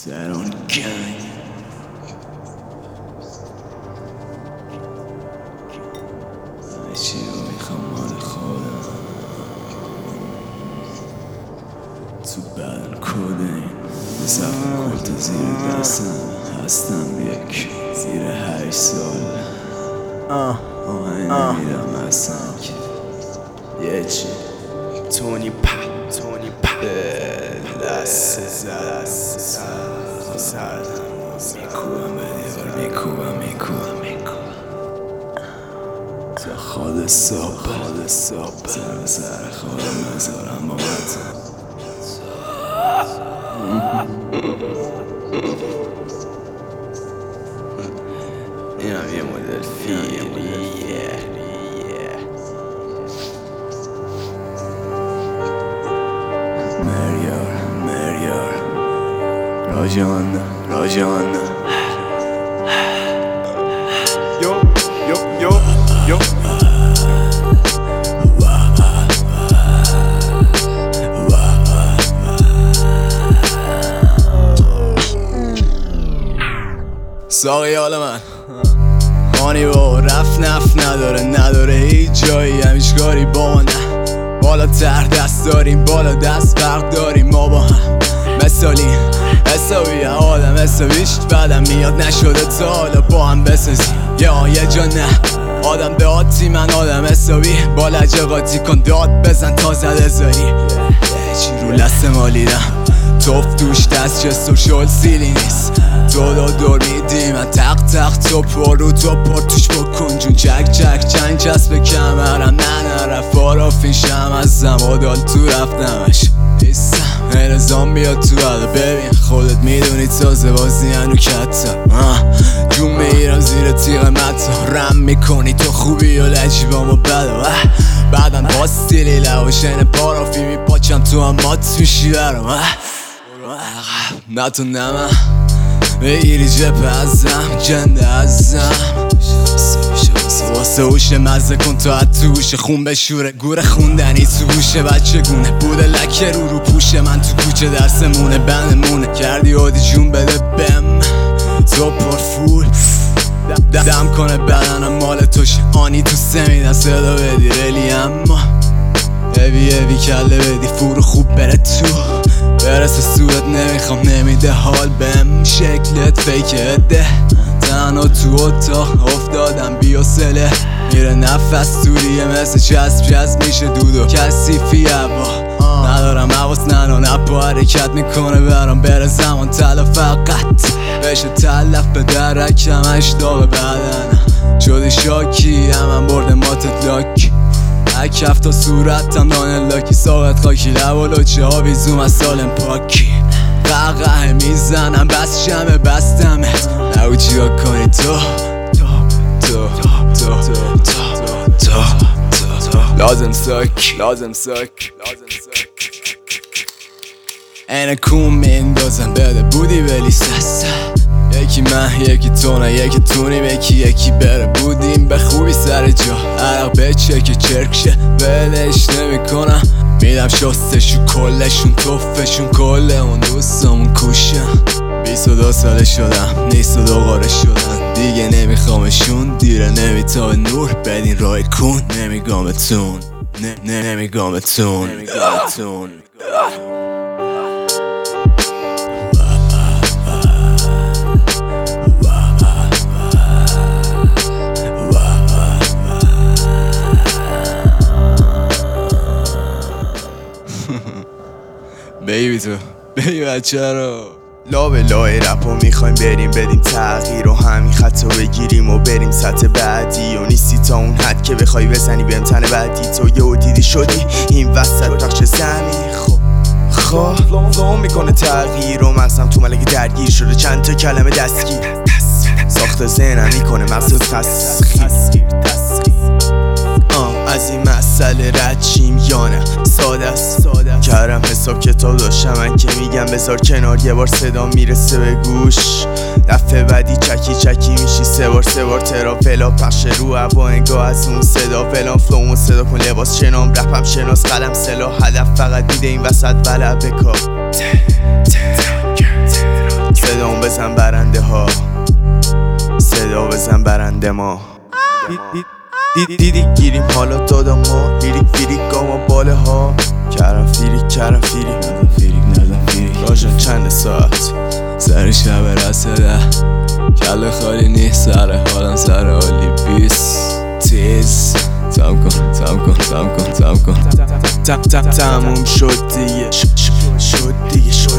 سران گنگ همه چی رو میخوام مال خودم تو بدن کدین زفر کلت زیر دستم هستم یک زیر 8 سال آهنگ نمیرم اصلا که یه چی تونی پا دست زد میکوبم به دیوار میکوبم تا خود صبح سر خودم نذارم بابت اینم یه مدل فیلیه مریار راجان یو ساقی حال من خانی با رفت نفت نداره هیچ جایی همیشگاری با ما نه بالا تر دست داریم بالا دست فرق داریم ما با هم مثالیم حسابی آدم حسابیشت بعدم میاد نشده تا حالا با هم بسازیم یه جا نه آدم به آتی من آدم حسابی با لجه قاطی کن داد بزن تا زده زاری چی رو لست مالیدم توف دوش دست جست و شل سیلی نیست دور میدی من تق تو پر رو تو پر توش بکن جون چک چنگ چسب به کمرم نرفت فارافین شم از زمادال تو رفتمش نیستم نظام بیاد تو بده ببین خودت میدونی تازه بازی هنو کتا جون میرم زیر تیغ متا رم میکنی تو خوبی و لجیبام و بده بعدم با ستیلی لواشن پارافی میپاچم تو هم مات میشی برام نه تو نمه بگیری جپ ازم جنده ازم واسه هوش مزه کن تا حد تو گوشه خون بشوره گوره خوندنی تو گوشه بچه گونه بوده لکه رو پوشه من تو کوچه درسمونه بندمونه کردی عادی جون بده بم تو پر فول دم کنه بدنم مال توشه آنی تو سمیدن صدا بدی رلی اما هوی کله بدی فورو خوب بره تو برسه صورت نمیخوام نمیده حال بهم شکلت فیکه ده تنها تو اتاق افتادم بیاسله میره نفس توریه مثل چسب میشه دودو کسیفی هوا ندارم حواس نپا حرکت میکنه برام بره زمان تلا فقط بشه تلف به درک همش داغ بدنم شدی شاکی همم برده ماتت لاک کف تا صورتم دانه لاکی ساقت خاکی لب و لچه آبی زوم از سالم پاکی قهقه میزنم بس شمه بستمت نگو چیکار کنی تو لازم ساک اینه کون میندازم بده بودی بلی سسته یکی من یکی تو نه یکی تونیم یکی بره بودیم به خوبی سر جا عرق به چک چرکشه ولش نمی کنم میدم شستشون کلشون توفشون کل اون دوستامون کوشم 22 ساله شدم نیست و دوباره شدن دیگه نمیخوامشون دیره نمیتا نور بدین رای کن نمیگامتون نمیگامتون بیبی بچه رو لابه لای رپو میخوایم بریم بدیم تغییر و همین خطا بگیریم و بریم سطح بعدی و نیستی تا اون حد که بخوای بزنی بهم تن بعدی تو یهو دیدی شدی این وسط بخش زمین فلو میکنه تغییر و مغزم تو ملک درگیر شده چند تا کلمه دستگیر ساخت ذهنم میکنه مغز تسخیر از این مسئله رد چیم یا نه ساده است کردم حساب کتاب داشتم من که میگم بذار کنار یه بار صدا میرسه به گوش دفعه بعدی چکی میشی سه بار ترافلا پخش رو هوا انگاه از اون صدا فلان فلومو صدا کن لباس شنام رپم شناس قلم سلاح هدف فقط دیده این وسط بلع بکار بزن برنده ها، صدا بزن برنده ما. دیدی گیریم حالا دادا ما، لیریک فیریک گاما باله ها، کرم فیری نزن فیریک راجا چند ساعت سر شب رسده، کل خالی نیست سر حالم، سر حالی بیست تیز. تم کن تموم شد دیگه، شد دیگه